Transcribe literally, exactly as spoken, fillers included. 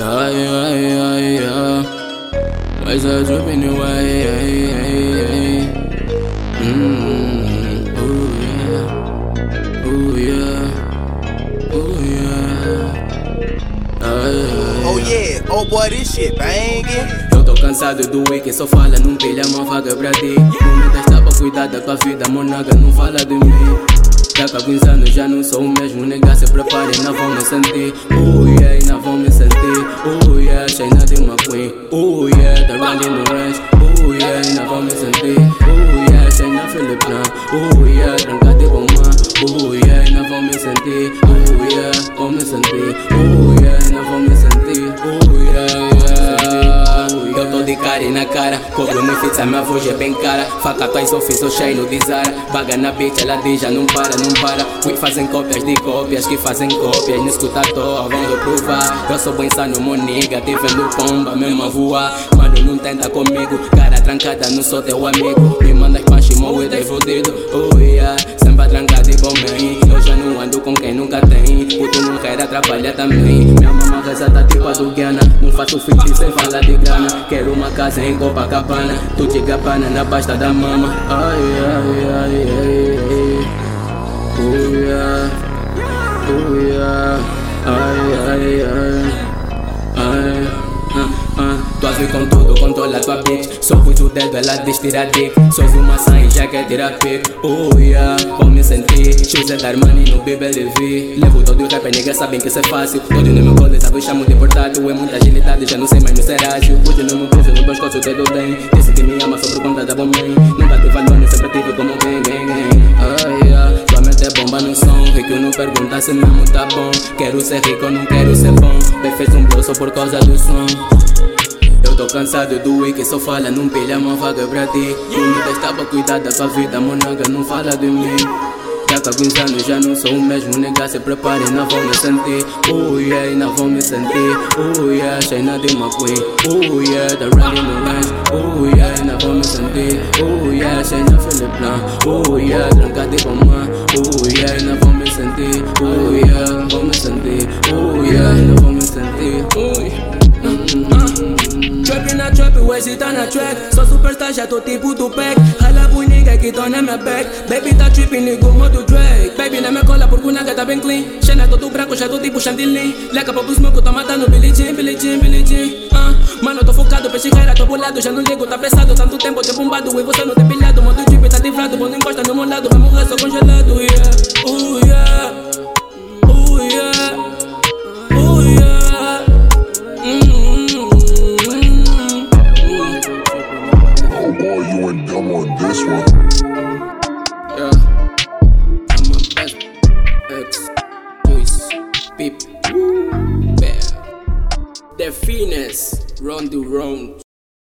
Ay, ay, ay, ay. Why's that dripping away? Ay, ay, ay. Mm, ooh yeah, ooh yeah, ooh yeah. Ay, ay, Oh yeah, oh boy, this shit bangin'. Eu tô cansado do week, só fala num pilha, uma vaga pra ti. Não me desta pra cuidar da tua vida, monaga, não fala de mim. Daqui a alguns anos já não sou o mesmo, nega, se prepare, não vão me sentir. Oh yeah, não vão me sentir. Oh yeah, China de uma queen. Oh yeah, the rally no ranch. Oh yeah, não vão me sentir. Oh yeah, China Filipina. Oh yeah, tranca de bomba. Oh yeah, não vão me sentir. Oh yeah, vão me sentir. Oh yeah, não vão me sentir. Oh yeah, yeah. Eu tô de cara e na cara, cobro me fita, minha voz é bem cara. Faca tua sofis, sou cheio de Zara. Baga na beat, ela diz já não para, não para. We fazem cópias de cópias, que fazem cópias. Não escuta à toa, vão provar. Eu sou bem sano, moniga, te vendo pomba, mesmo a voar. Mano, não tenta comigo, cara trancada, não sou teu amigo. Me manda espaço, morro, tá fodido. Oh yeah, sempre trancado e bom bem. Eu já não ando com quem nunca tem. Puto não quer atrapalhar também. Minha mamãe reza tá tipo a do Guiana. Não faço fit sem falar de grana. Quero uma casa em Copacabana. Tu te gapana na pasta da mama. Ai, ai, ai, ai, ai. Oh yeah, oh yeah. Ai, ai, ai, ai. Ah, ah. Tu as com tudo, controla tua bitch. Só pus o dedo, ela diz tira dick. Sou uma maçã e já quer tirar pic. Oh yeah, vou me sentir. Shoes da Armani no B B L V. Levo todo o rap, niggas sabem que isso é fácil. Todo no meu colo, sabe, eu chamo de portátil. É muita agilidade, já não sei mais me ser ágil. Pude no meu peso, no pescoço, dedo bem. Disse que me ama só por conta da bom mãe. Nunca tive valor, sempre tive como gang, gang, gang. Ai, yeah, tua mente é bomba no som. Rico não pergunta se mesmo tá bom. Quero ser rico, não quero ser bom. Bem fez um blow só por causa do som. Eu tô cansado do week, só fala num pilha, uma vaga pra ti. Tu me desta pra cuidar da tua vida, monaga, não fala de mim. Daqui a alguns anos já não sou o mesmo, nega, se prepare, não vão me sentir. Oh yeah, não vão me sentir. Oh yeah, China de uma queen. Oh yeah, the rally no ranch. Oh yeah, não vão me sentir. Oh yeah, China Filipina. Oh yeah, tranca de bomba. Oh yeah, não vão me sentir. Oh yeah, não vão me sentir. Oh yeah, não vão me sentir. Oh yeah. Trap na trap, o Wesley tá na track. Sou superstar, já tô tipo do pack. Rala por nigga que tô na minha back. Baby tá tripping, ligo modo Drake. Baby na minha cola, porque o naga tá bem clean. Xena todo branco, já tô tipo chantilly. Leca pra os smoke, tô matando Billie Jean, Billie Jean, Billie Jean. uh. Mano, tô focado, peixe cara, tô bolado. Já não ligo, tá pressado, tanto tempo te bombado. E você não tem pilhado, modo drip tá livrado. Quando encosta no meu lado, vai morrer só congelado. Yeah, oh yeah, oh yeah, oh yeah. Mm. Boy, you ain't dumb on this one. Yeah, I'm a best X, Luis, Pip, Bear. The finest, round the round.